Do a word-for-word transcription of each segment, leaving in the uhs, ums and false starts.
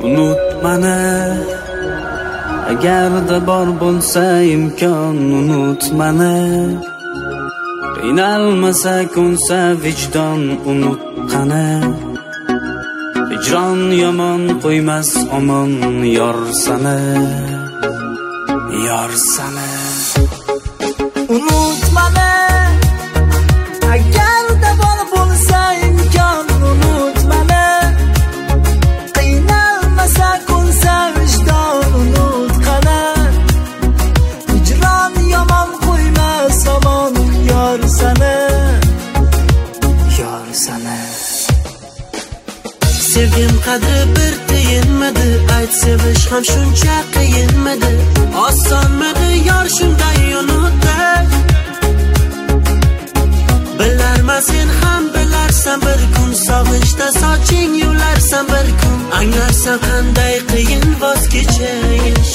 Unutmani agarda bor bo'lsa imkon, unutmani qiynalmasa ko'nsa vijdon, unutqani hijron yomon qo'ymas omon, yor sana yor sana. Unutmani agarda bor bo'lsa imkon, unutmani qiynalmasa ko'nsa vijdon, unutqani hijron yomon qo'ymas omon, yor sana yor sana. Sevgim qadri bir tiyinmadi, ayt sevish ham shuncha qiyinmadi. Osonmidi yor shunday unutib. Bilarman sen ham bilarsan, bir kun sog'inchda soching yularsan, bir kun anglarsan qanday qiyin voz kechish.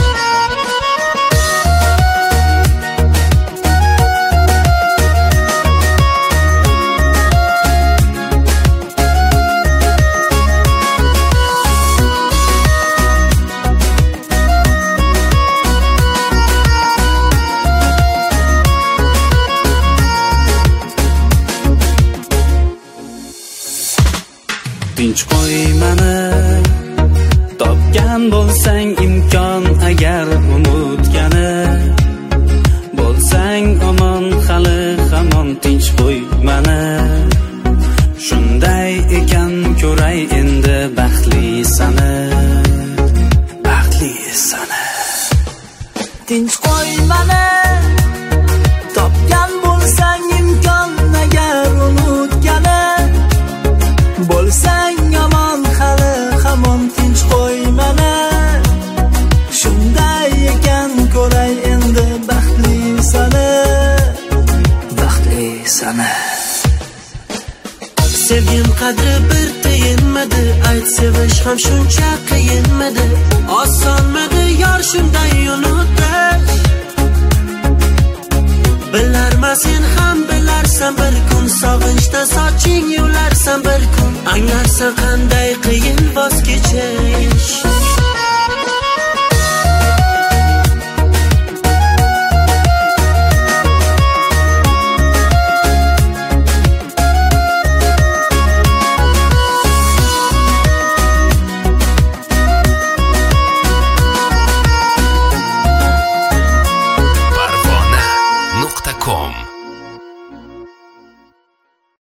Tinch qo'ymani topgan bo'lsang imkon, agar unutgani bo'lsang omon, hali hamon tinch qo'ymani. Shunday ekan ko'ray endi baxtli sana, baxtli sana. Tinch qo'ymani topgan bo'lsang imkon, agar unutgani bo'lsang omon, hali hamon tinch qo'ymani. Shunday ekan ko'ray endi baxtli sana, baxtli sana. Sevgim qadri bir tiyinmadi, ayt sevish ham shuncha qiyinmadi. Osonmidi yor shunday unutish. Bilarman sen ham bilarsan, bir kun sog'inchda soching yularsan, bir kun anglarsan qanday qiyin voz kechish.